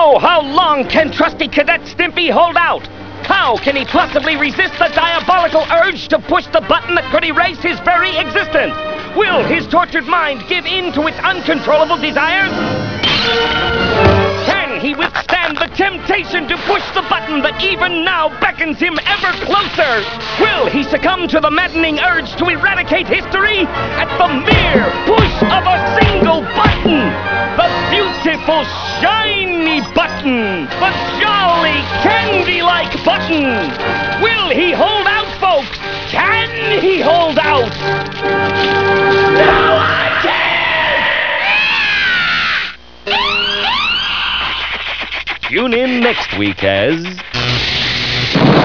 Oh, how long can trusty Cadet Stimpy hold out? How can he possibly resist the diabolical urge to push the button that could erase his very existence? Will his tortured mind give in to its uncontrollable desires? Can he withstand the temptation to push the button that even now beckons him ever closer? Will he succumb to the maddening urge to eradicate history at the mere push of a single button? The beautiful, shiny button! The jolly, candy-like button! Will he hold out, folks? Can he hold out? No, I can't! Tune in next week as...